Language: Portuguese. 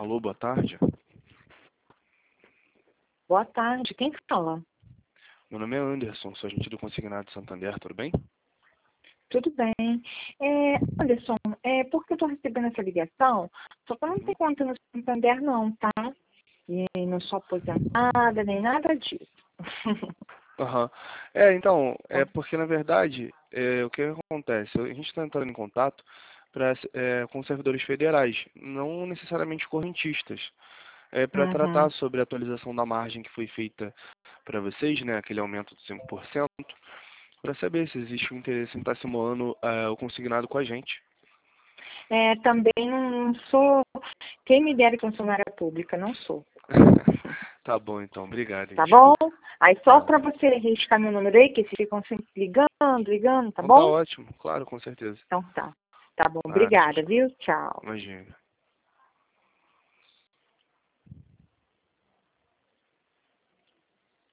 Alô, boa tarde. Boa tarde, quem fala? Meu nome é Anderson, sou agente do Consignado de Santander, tudo bem? Tudo bem. Anderson, porque eu estou recebendo essa ligação, só que eu não tenho conta no Santander não, tá? E não sou aposentada, nem nada disso. Aham. Então, é porque na verdade, o que acontece? A gente está entrando em contato com servidores federais, não necessariamente correntistas, para tratar Uhum. sobre a atualização da margem que foi feita para vocês, né, aquele aumento de 5%, para saber se existe um interesse em estar simulando o consignado com a gente. Também não sou, quem me dera funcionária pública, não sou. Tá bom, então. Obrigado, Tá bom? desculpa. Aí só Tá. para você registrar meu número aí, que eles ficam sempre ligando, tá Então tá bom? ótimo, claro, com certeza. Então tá. Tá bom, Ah, tchau, obrigada, tchau. viu? Tchau. Imagina.